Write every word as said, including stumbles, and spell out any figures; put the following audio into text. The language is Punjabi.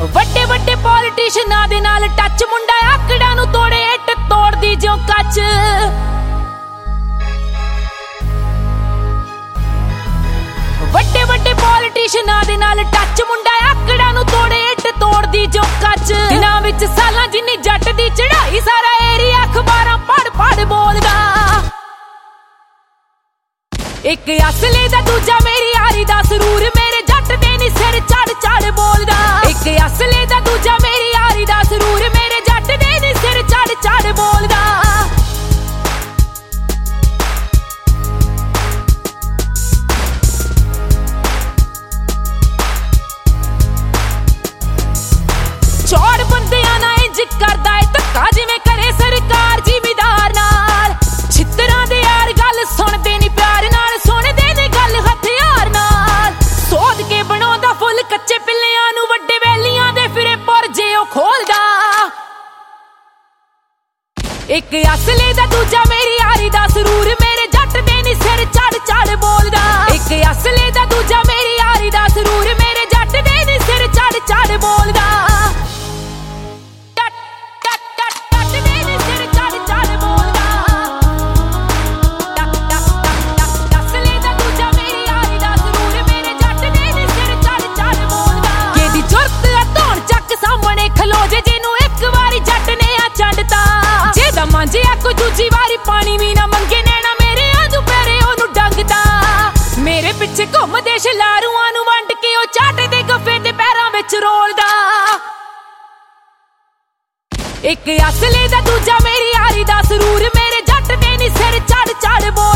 ਵੱਡੇ ਵੱਡੇ ਪੋਲੀਟੀਸ਼ੀਅਨਾਂ ਦੇ ਨਾਲ ਟੱਚ, ਮੁੰਡਾ ਆਕੜਾਂ ਨੂੰ ਤੋੜੇ ਇੱਟ ਤੋੜਦੀ ਜਿਉਂ ਕੱਚ। ਵੱਡੇ ਵੱਡੇ ਪੋਲੀਟੀਸ਼ੀਅਨਾਂ ਦੇ ਨਾਲ ਟੱਚ, ਮੁੰਡਾ ਆਕੜਾਂ ਨੂੰ ਤੋੜੇ ਇੱਟ ਤੋੜਦੀ ਜਿਉਂ ਕੱਚ। ਦਿਨਾਂ ਵਿੱਚ ਸਾਲਾਂ ਜਿੰਨੀ ਜੱਟ ਦੀ ਚੜਾਈ, ਸਾਰਾ ਏਰੀਆ ਅਖਬਾਰਾਂ ਪੜ ਪੜ ਬੋਲਦਾ। ਇੱਕ ਅਸਲੇ ਦਾ ਦੂਜਾ ਮੇਰੀ ਯਾਰੀ ਦਾ ਸਰੂਰ, ਮੇਰੇ ਜੱਟ ਦੇ ਨੀ ਸਿਰ ਚੜ ਚੜ ਬੋਲਦਾ। ਇੱਕ ਅਸਲੇ ਦਾ ਦੂਜਾ ਮੇਰੀ ਯਾਰੀ ਦਾ ਸਰੂਰ, ਮੇਰੇ ਜੱਟ ਦੇ ਨੀ ਸਿਰ ਚੜ ਚੜ ਬੋਲਦਾ। ਚੌੜ ਬੰਦਿਆਂ ਨਾਲ ਇੰਜ ਕਰਦਾ ਏ ਧੱਕਾ, ਜਿਵੇਂ ਕਰੇ ਸਰਕਾਰ ਜ਼ਿਮੀਦਾਰ ਨਾਲ। ਛਿੱਤਰਾਂ ਦੇ ਯਾਰ ਗੱਲ ਸੁਣਦੇ ਨੀ ਪਿਆਰ ਨਾਲ, ਸੁਣਦੇ ਨੇ ਗੱਲ ਹਥਿਆਰ ਨਾਲ। ਸੋਧ ਕੇ ਬਣਾਉਂਦਾ ਫੁੱਲ ਕੱਚੇ ਪਿੱਲਿਆਂ ਨੂੰ, ਵੱਡੇ ਵੈਲੀਆਂ ਦੇ ਫਿਰੇ ਪੁਰਜੇ ਉਹ ਖੋਲਦਾ। ਇੱਕ ਅਸਲੇ ਦਾ ਦੂਜਾ ਮੇਰੀ ਯਾਰੀ ਦਾ ਸਰੂਰ, ਮੇਰੇ ਜੱਟ ਦੇ ਨੀ ਸਿਰ ਚੜ ਚੜ ਬੋਲਦਾ। ਇੱਕ ਅਸਲੇ ਦਾ ਦੂਜਾ ਮੇਰੀ ਯਾਰੀ ਦਾ ਸਰੂਰ, ਮੇਰੇ ਜੱਟ ਦੇ ਨੀ ਸਿਰ ਚੜ ਚੜ ਬੋਲਦਾ। ਮਾਂਜਿਆ ਕੋਈ ਦੂਜੀ ਵਾਰੀ ਪਾਣੀ ਵੀ ਨਾ ਮੰਗੇ, ਨੈਣਾ ਮੇਰੇ ਆਂਜੂ ਪੈਰੇ ਉਹਨੂੰ ਡੰਗਦਾ। ਮੇਰੇ ਪਿੱਛੇ ਘੁੰਮਦੇ ਸ਼ਲਾਰੂਆਂ ਨੂੰ ਵੰਡ ਕੇ, ਉਹ ਚਾਟੇ ਦੇ ਗੱਫੇ ਤੇ ਪੈਰਾਂ ਵਿੱਚ ਰੋਲਦਾ। ਇੱਕ ਅਸਲੇ ਦਾ ਦੂਜਾ ਮੇਰੀ ਯਾਰੀ ਦਾ ਸਰੂਰ, ਮੇਰੇ ਜੱਟ ਦੇ ਨੀ ਸਿਰ ਚੜ ਚੜ ਬੋਲਦਾ।